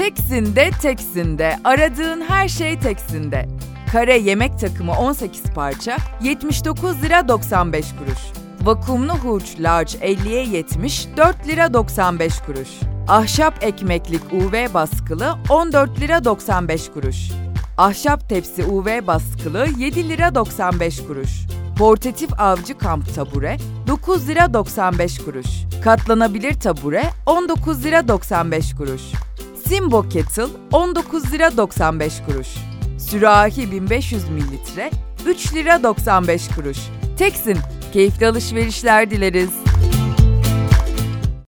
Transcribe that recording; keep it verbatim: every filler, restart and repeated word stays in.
Teksin de teksin de, aradığın her şey Teksin'de. Kare yemek takımı on sekiz parça, yetmiş dokuz lira doksan beş kuruş. Vakumlu hurç large elliye yetmiş, dört lira doksan beş kuruş. Ahşap ekmeklik U V baskılı on dört lira doksan beş kuruş. Ahşap tepsi U V baskılı yedi lira doksan beş kuruş. Portatif avcı kamp tabure dokuz lira doksan beş kuruş. Katlanabilir tabure on dokuz lira doksan beş kuruş. Simbo Kettle on dokuz lira doksan beş kuruş. Sürahi bin beş yüz mililitre üç lira doksan beş kuruş. Teksin, keyifli alışverişler dileriz.